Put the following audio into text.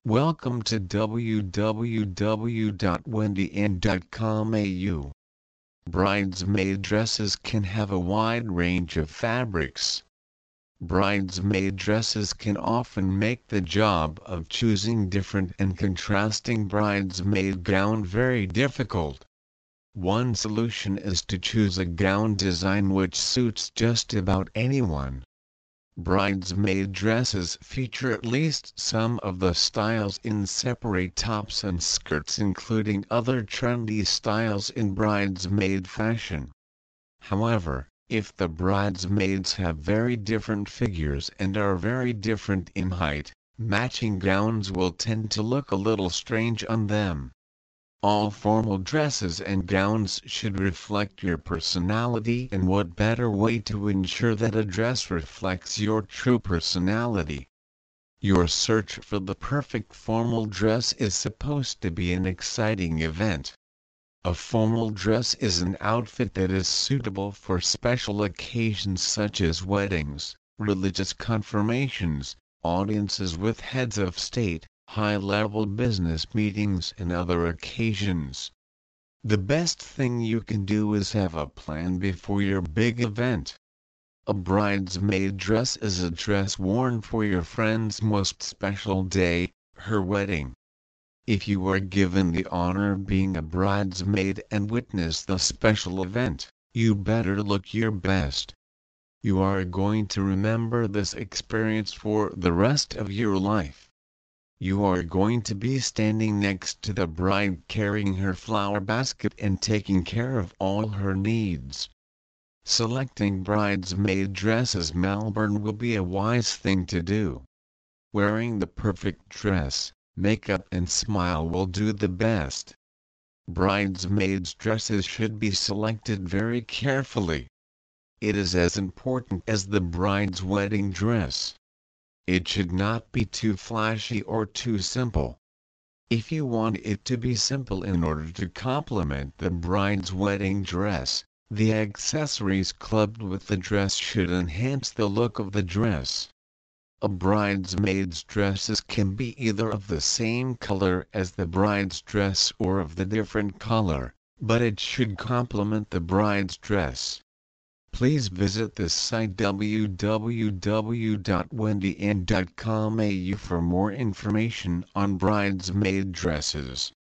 Welcome to www.wendyand.com.au. Bridesmaid dresses can have a wide range of fabrics. Bridesmaid dresses can often make the job of choosing different and contrasting bridesmaid gown very difficult. One solution is to choose a gown design which suits just about anyone. Bridesmaid dresses feature at least some of the styles in separate tops and skirts, including other trendy styles in bridesmaid fashion. However, if the bridesmaids have very different figures and are very different in height, matching gowns will tend to look a little strange on them. All formal dresses and gowns should reflect your personality, and what better way to ensure that a dress reflects your true personality? Your search for the perfect formal dress is supposed to be an exciting event. A formal dress is an outfit that is suitable for special occasions such as weddings, religious confirmations, audiences with heads of state, high-level business meetings and other occasions. The best thing you can do is have a plan before your big event. A bridesmaid dress is a dress worn for your friend's most special day, her wedding. If you are given the honor of being a bridesmaid and witness the special event, you better look your best. You are going to remember this experience for the rest of your life. You are going to be standing next to the bride carrying her flower basket and taking care of all her needs. Selecting bridesmaid dresses Melbourne will be a wise thing to do. Wearing the perfect dress, makeup and smile will do the best. Bridesmaids' dresses should be selected very carefully. It is as important as the bride's wedding dress. It should not be too flashy or too simple. If you want it to be simple in order to complement the bride's wedding dress, the accessories clubbed with the dress should enhance the look of the dress. A bridesmaid's dresses can be either of the same color as the bride's dress or of the different color, but it should complement the bride's dress. Please visit this site www.wendyand.com.au for more information on bridesmaid dresses.